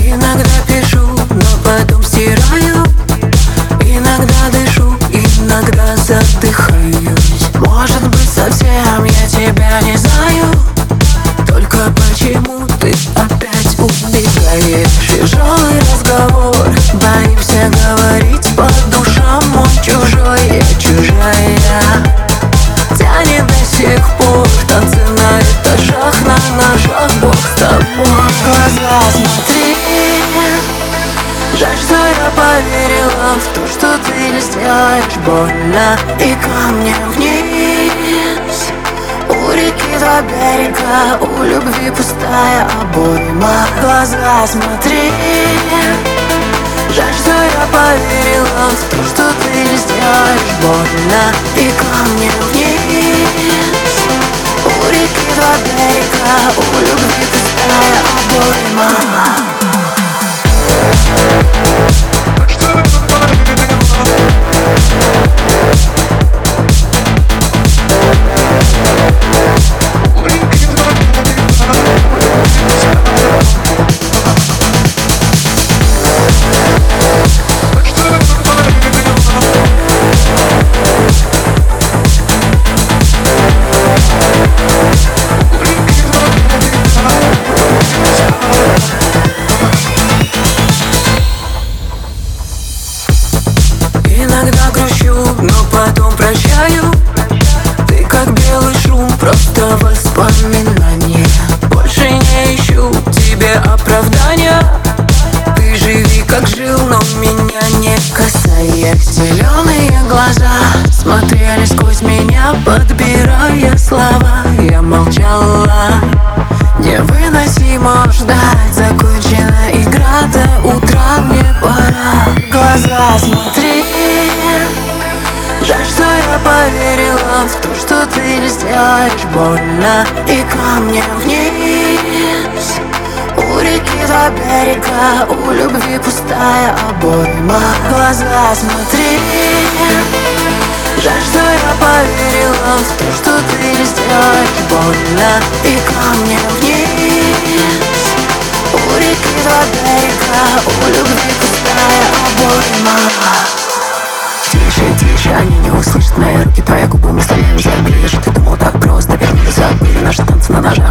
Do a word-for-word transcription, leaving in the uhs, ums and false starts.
Иногда пишу, но потом стираю. Иногда дышу, иногда задыхаюсь. Может быть, совсем я тебя не знаю. Только почему ты опять убегаешь? Тяжелый разговор, боимся говорить по душам. Он чужой, я чужая. Тянет до сих пор, танцы на этажах, на ножах. Бог с тобой. Глаза смотри. Жаль, что я поверила в то, что ты не сделаешь больно. И камнем вниз. У реки два берега, у любви пустая обойма. Глаза смотри. Жаль, что я поверила в то, что ты не сделаешь больно. И камнем вниз. У реки два берега, у любви пустая обойма. Иногда грущу, но потом прощаю. Ты как белый шум, просто воспоминание. Больше не ищу тебе оправдания. Ты живи как жил, но меня не касаясь. Зеленые глаза смотрели сквозь меня, подбирая слова. Я молчала. Невыносимо ждать, закончена игра, до утра мне пора. Глаза смотри. Жаль, что я поверила в то, что ты не сделаешь больно. И камнем вниз. У реки два берега, у любви пустая обойма. Глаза смотри. Жаль, что я поверила в то, что ты не сделаешь больно. И камнем вниз. У реки два берега, у любви пустая обойма. Тише, тише, они не услышат мои руки, твои губы мы стали уже ближе. Ты думал так просто, вернее забыли наши танцы на ножах.